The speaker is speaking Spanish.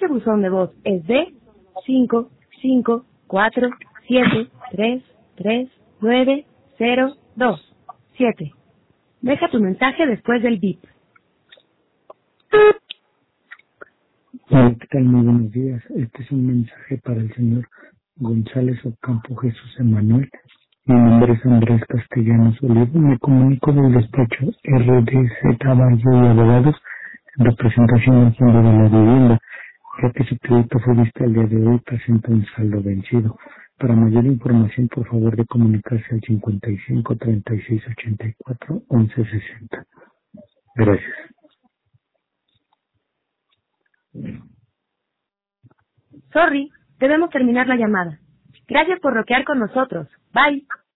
Este buzón de voz es de 554733902. Deja tu mensaje después del bip. Hola, ¿qué tal? Muy buenos días. Este es un mensaje para el señor González Ocampo Jesús Emanuel. Mi nombre es Andrés Castellanos Olivo. Me comunico del despacho RDZ Valle y Abogados en representación del Fondo de la Vivienda, ya que su crédito fue visto el día de hoy, presenta un saldo vencido. Para mayor información, por favor de comunicarse al 55 36 84 11 60. Gracias. Sorry, debemos terminar la llamada. Gracias por bloquear con nosotros. Bye.